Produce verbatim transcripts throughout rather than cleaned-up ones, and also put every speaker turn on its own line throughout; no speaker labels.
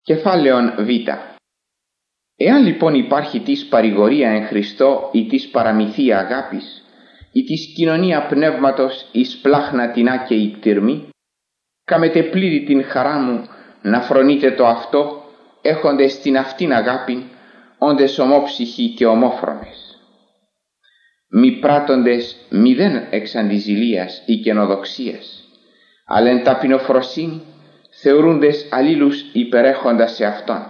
Κεφάλαιον Β. Εάν λοιπόν υπάρχει της παρηγορία εν Χριστώ ή της παραμυθία αγάπης ή της κοινωνία πνεύματος εις πλάχνα τεινά και η κτηρμή, κάμετε πλήρη την χαρά μου να φρονείτε το αυτό, έχοντες την αυτήν αγάπην, όντες ομόψυχοι και ομόφρονες. Μη πράττοντες μηδέν εξ αντιζηλίας ή καινοδοξίας, αλλά εν ταπεινοφροσύνη θεωρούντες αλλήλους υπερέχοντας σε Αυτόν.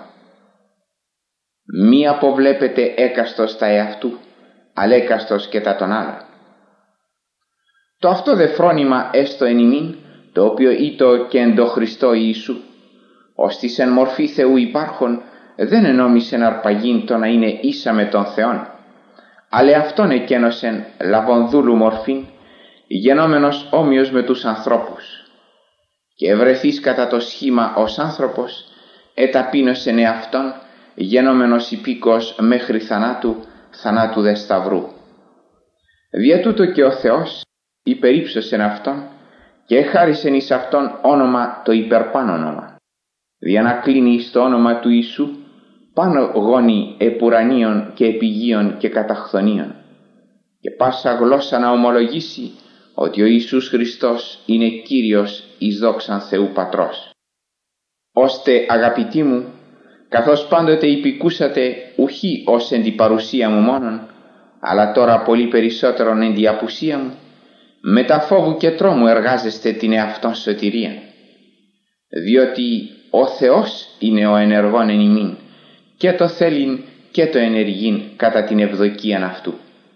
Μη αποβλέπετε έκαστος τα εαυτού, αλλά έκαστος και τα των άλλων. Το αυτό δε φρόνημα έστω εν ημίν, το οποίο ήτο και εν το Χριστό Ιησού, ώστις εν μορφή Θεού υπάρχον, δεν ενόμισεν αρπαγήν το να είναι ίσα με τον Θεόν, αλλά Αυτόν εκένωσεν λαβών δούλου μορφήν, γενόμενος όμοιος με τους ανθρώπους. Και ευρεθείς κατά το σχήμα ως άνθρωπος, εταπείνωσεν εαυτόν, γενόμενος υπήκος μέχρι θανάτου, θανάτου δε σταυρού. Δια τούτο και ο Θεός υπερύψωσεν Αυτόν και εχάρισεν εις Αυτόν όνομα το υπερπάν όνομα, δια να κλείνει εις το όνομα του Ιησού πάνω γόνοι επουρανίων και επιγείων και καταχθονίων, και πάσα γλώσσα να ομολογήσει ότι ο Ιησούς Χριστός είναι Κύριος εις δόξαν Θεού Πατρός. Ώστε αγαπητοί μου, καθώς πάντοτε υπηκούσατε ουχή ως εν τη παρουσία μου μόνον, αλλά τώρα πολύ περισσότερον εν τη απουσία μου, με τα φόβου και τρόμου εργάζεστε την εαυτόν σωτηρία, διότι ο Θεός είναι ο ενεργόν εν ημίν, και το θέλειν και το ενεργήν κατά την ευδοκίαν αυτού.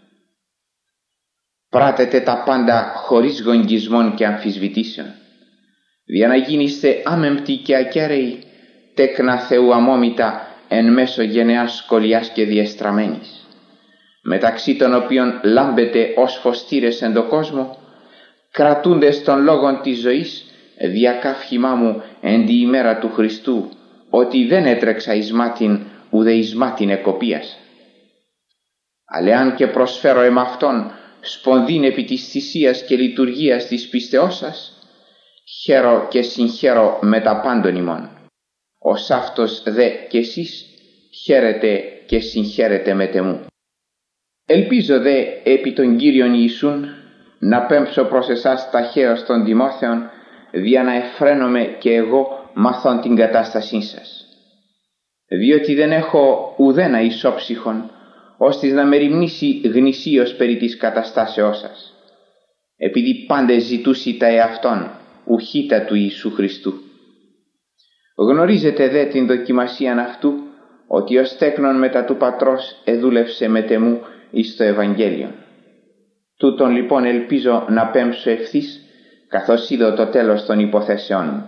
Πράτετε τα πάντα χωρίς γογγισμών και αμφισβητήσεων, για να γίνεστε άμεμπτοι και ακέραιοι, τέκνα Θεού αμόμητα εν μέσω γενεάς σκολιάς και διεστραμμένης, μεταξύ των οποίων λάμπετε ως φωστήρες εν το κόσμο, κρατούντες των λόγων της ζωής, δια καύχημά μου εν τη ημέρα του Χριστού, ότι δεν έτρεξα εις μάτιν ουδε εις μάτιν εκοπίας. Αλλά αν και προσφέρω εμ' αυτόν σπονδύν επί της θυσίας και λειτουργίας της πίστεώς σας, χαίρω και συγχαίρω με τα πάντων ημών. Ως αυτός δε κι εσείς χαίρετε και συγχαίρετε με τεμού. Ελπίζω δε επί τον Κύριον Ιησούν να πέμψω προς εσάς ταχαίως των Τιμόθεων, δια να εφραίνομαι και εγώ μαθών την κατάστασή σας. Διότι δεν έχω ουδένα ισόψυχον, ώστις να μεριμνήσει γνησίως περί της καταστάσεώς σας, επειδή πάντες ζητούσι τα εαυτόν, ουχήτα του Ιησού Χριστού. Γνωρίζετε δε την δοκιμασίαν αυτού, ότι ως τέκνον μετά του Πατρός εδούλευσε με τεμού εις το Ευαγγέλιον. Τούτον λοιπόν ελπίζω να πέμψω ευθύς, καθώς είδω το τέλος των υποθέσεών μου.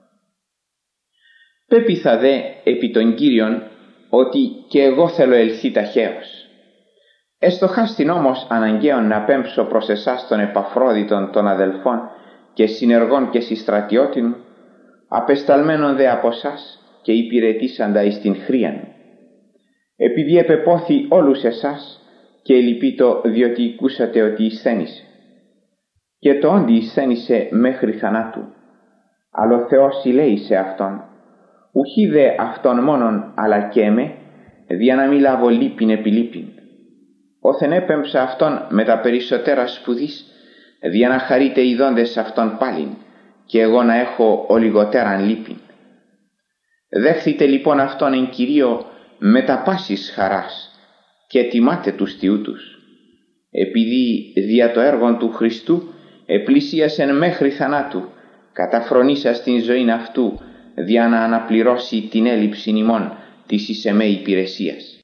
Πέπειθα δε επί των Κύριων, ότι και εγώ θέλω ελθεί ταχαίως. Εστοχάστην όμως αναγκαίον να πέμψω προς εσάς των Επαφρόδιτων των αδελφών και συνεργών και συστρατιώτην μου, απεσταλμένων δε από σας και υπηρετήσαντα εις την χρίαν, επειδή επεπόθη όλους εσάς και ελυπήτω διότι ακούσατε ότι εισθένησε. Και το όντι εισθένησε μέχρι θανάτου, αλλά ο Θεός ηλέησε Αυτόν, ουχή δε Αυτόν μόνον αλλά και εμέ, δια να μη λάβω λύπην επί λύπην. Όθεν έπεμψα Αυτόν με τα περισσότερα σπουδής, δια να χαρείτε οι δόντες Αυτόν πάλιν, και εγώ να έχω ολιγοτέραν λύπην. Δέχθητε λοιπόν Αυτόν εν Κυρίω με τα πάσης χαράς, και τιμάτε τους τιούτους, επειδή δια το έργον του Χριστού επλησίασεν μέχρι θανάτου, καταφρονήσας την ζωήν αυτού, δια να αναπληρώσει την έλλειψη ημών της εις εμέ υπηρεσίας.